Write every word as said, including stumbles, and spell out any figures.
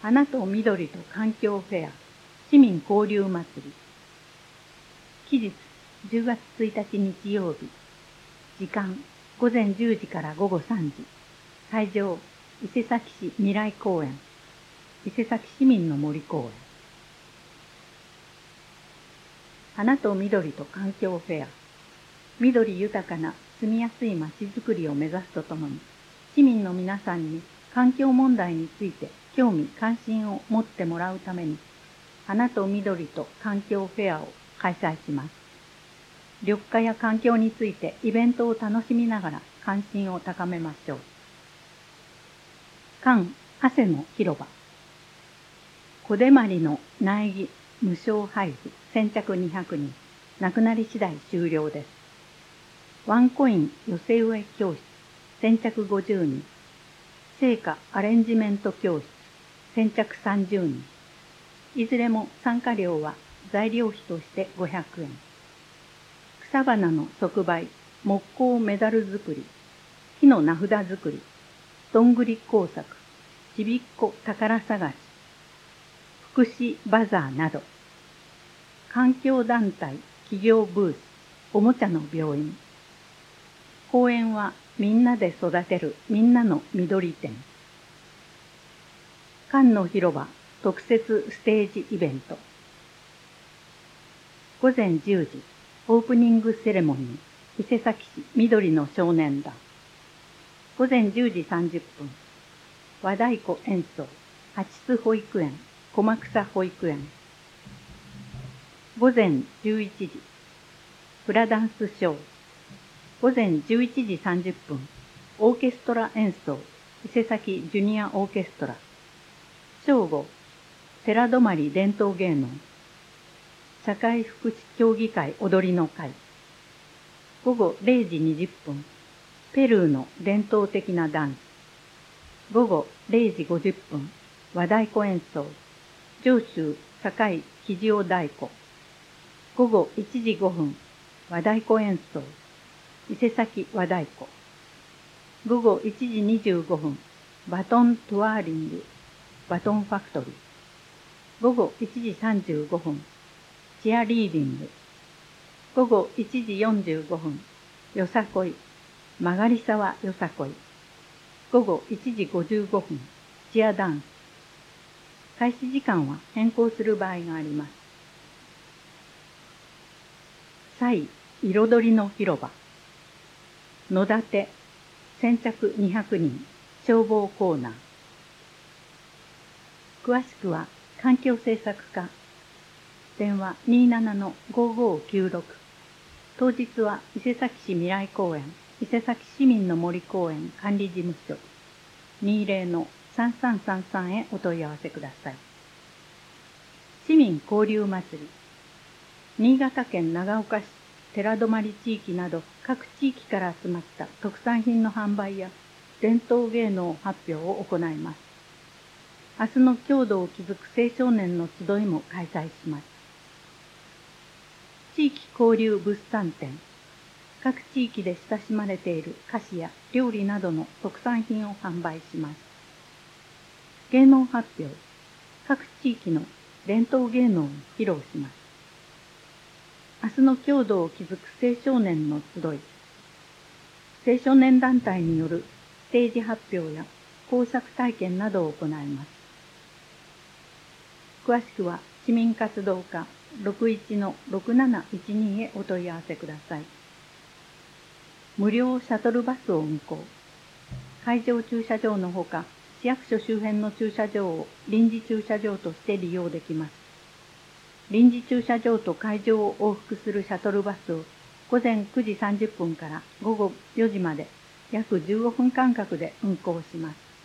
花と緑と環境フェア市民交流祭り。期日じゅうがつついたち日曜日。時間ごぜんじゅうじからごごさんじ。会場伊勢崎市未来公園。伊勢崎市民の森公園。花と緑と環境フェア。緑豊かな住みやすいまちづくりを目指すとともに、市民の皆さんに環境問題について興味関心を持ってもらうために、花と緑と環境フェアを開催します。緑化や環境についてイベントを楽しみながら関心を高めましょう。館汗の広場。小手まりの苗木無償配布先着にひゃくにん。なくなり次第終了です。ワンコイン寄せ植え教室先着ごじゅうにん。生花アレンジメント教室先着さんじゅうにん。いずれも参加料は材料費としてごひゃくえん。草花の即売、木工メダル作り、木の名札作り、どんぐり工作、ちびっこ宝探し、福祉バザーなど、環境団体、企業ブース、おもちゃの病院。公園はみんなで育てるみんなの緑展。館の広場特設ステージイベント。ごぜんじゅうじ、オープニングセレモニー、伊勢崎市緑の少年団。ごぜんじゅうじさんじゅっぷん、和太鼓演奏、八津保育園、駒草保育園。ごぜんじゅういちじ、フラダンスショー。ごぜんじゅういちじさんじゅっぷん、オーケストラ演奏、伊勢崎ジュニアオーケストラ。正午、寺泊伝統芸能、社会福祉協議会踊りの会。ごごれいじにじゅっぷん、ペルーの伝統的なダンス。ごごれいじごじゅっぷん、和太鼓演奏、上州堺生地尾太鼓。ごごいちじごふん、和太鼓演奏、伊勢崎和太鼓。ごごいちじにじゅうごふん、バトントワーリング、バトンファクトリー。ごごいちじさんじゅうごふん、チアリーディング。ごごいちじよんじゅうごふん、よさこい、曲がり沢よさこい。ごごいちじごじゅうごふん、チアダンス。開始時間は変更する場合があります。彩彩りの広場。野立先着にひゃくにん消防コーナー。詳しくは環境政策課。電話 にーななのごごきゅうろく。当日は伊勢崎市未来公園、伊勢崎市民の森公園管理事務所 にーぜろのさんさんさんさん へお問い合わせください。市民交流祭り。新潟県長岡市寺泊地域など各地域から集まった特産品の販売や伝統芸能発表を行います。明日の郷土を築く青少年の集いも開催します。地域交流物産展。各地域で親しまれている菓子や料理などの特産品を販売します。芸能発表。各地域の伝統芸能を披露します。明日の郷土を築く青少年の集い。青少年団体によるステージ発表や工作体験などを行います。詳しくは市民活動課 ろくいちのろくなないちに へお問い合わせください。無料シャトルバスを運行。会場駐車場のほか、市役所周辺の駐車場を臨時駐車場として利用できます。臨時駐車場と会場を往復するシャトルバスをごぜんくじさんじゅっぷんからごごよじまで約じゅうごふん間隔で運行します。